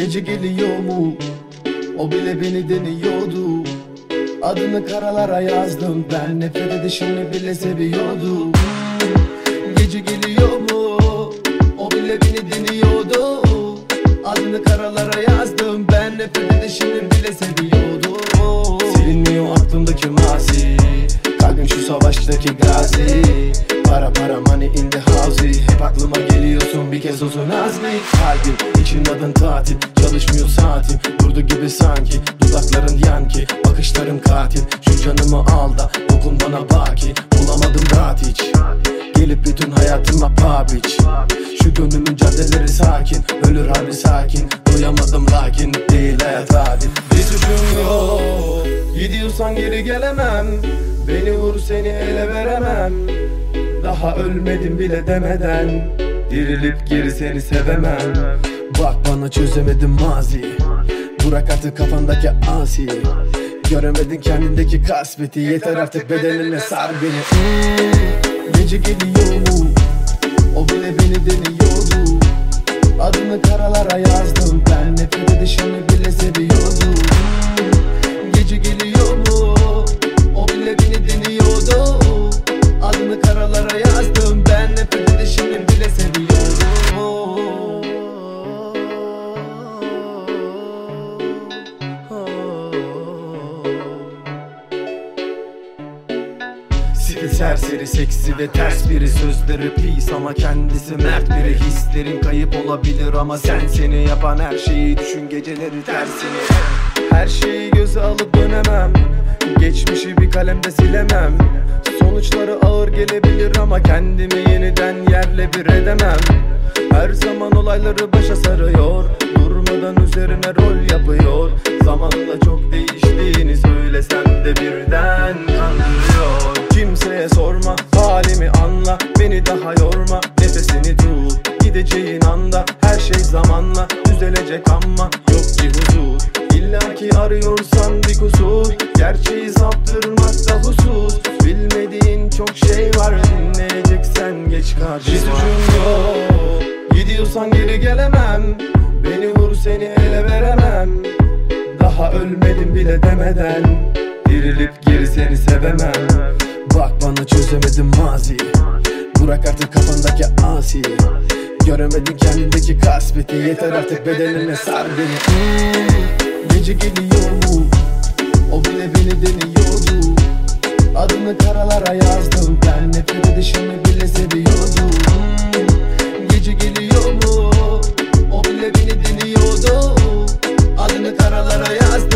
Gece geliyor mu? O bile beni deniyordu. Adını karalara yazdım ben, nefret edişini bile seviyordu. Gece geliyor mu? O bile beni deniyordu. Adını karalara yazdım ben, nefret edişini bile seviyordu. Silinmiyor aklımdaki mazi, kalbim şu savaştaki gazi. Para para money in the house, hep aklıma geliyorsun bir kez uzun azmi. Kalbim için adın tatil, çalışmıyor saatim, durdu gibi sanki. Dudakların yanki, bakışların katil. Şu canımı al da dokun bana baki. Bulamadım rahat hiç, gelip bütün hayatıma pabiç. Şu gönlümün caddeleri sakin, ölür harbi sakin. Doyamadım lakin değil hayat adil. Bir suçum yok, gidiyorsan geri gelemem. Beni vur seni ele veremem. Daha ölmedim bile demeden dirilip geri seni sevemem. Bak bana çözemedim mazi, bırak artık kafandaki asi. Göremedin kendindeki kasveti, yeter artık bedenine sar beni. Gece geliyor mu? O bile beni deniyordu. Adını karalara yazdım ben, nefret edişini bile seviyordum. Gece geliyor mu? O bile beni deniyordu. Adını karalara yazdım ben, nefret edişini bile seviyordum. Stil serseri, seksi ve ters biri. Sözleri pis ama kendisi mert biri. Hislerin kayıp olabilir ama seni yapan her şeyi düşün, geceleri tersini. Her şeyi göze alıp dönemem, geçmişi bir kalemde silemem. Sonuçları ağır gelebilir ama kendimi yeniden yerle bir edemem. Her zaman olayları başa sarıyor, durmadan üzerime rol yapıyor. Zamanla çok değiştiğini söylesem de birden kandırıyor. Kimseye sorma, halimi anla, beni daha yorma. Nefesini tut, gideceğin anda her şey zamanla düzelecek ama yok ki huzur. İlla ki arıyorsan bir kusur, gerçeği saptırmakta husus. Bilmediğin çok şey var, dinleyeceksen geç karşıma. Bir suçum yok, gidiyorsan geri gelemem. Beni vur seni ele veremem. Daha ölmedim bile demeden dirilip geri seni sevemem. Bak bana çözemedim mazi, bırak artık kafandaki asi. Göremedin kendindeki kasveti, yeter artık bedenine sar beni. Gece geliyor mu? O bile beni deniyordu. Adını karalara yazdım ben, nefret edişini bile seviyordum. Gece geliyor mu? O bile beni deniyordu. Adını karalara yazdım.